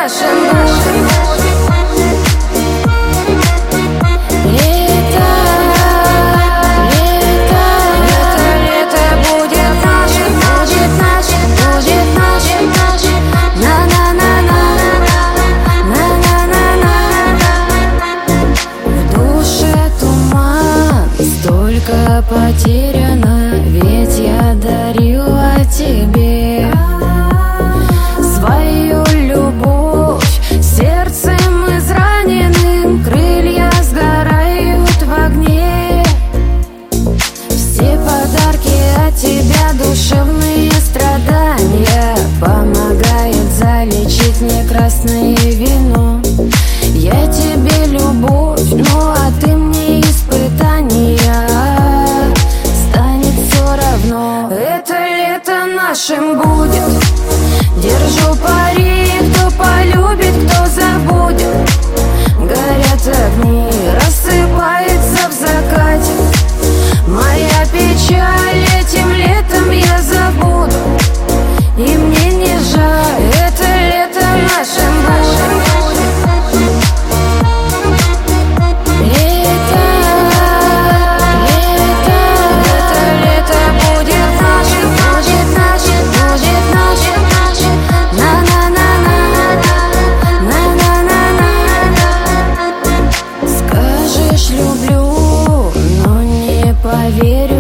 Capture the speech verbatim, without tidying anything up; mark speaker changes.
Speaker 1: нашим будет. Лето, лето, лето, лето будет нашим, будет нашим, будет нашим, нашим. На-на-на-на, на-на-на-на. В душе туман, столько потеряно, ведь я дарила тебе свою любовь. Сердцем израненным крылья сгорают в огне. Все подарки от тебя, душевные страдания, помогают залечить мне красное вино. Я тебе любовь, ну а ты мне испытания. Станет все равно, это лето нашим будет. Держу пари, кто полюбит, кто забудет. Горят огни, рассыпается в закате. Моя печаль этим летом я забуду. И мне не жаль, это лето нашим будет. Лето, лето, это лето будет нашим, будет нашим, будет нашим, нашим. На-на-на-на, на-на-на-на. Скажешь люблю, но не поверю.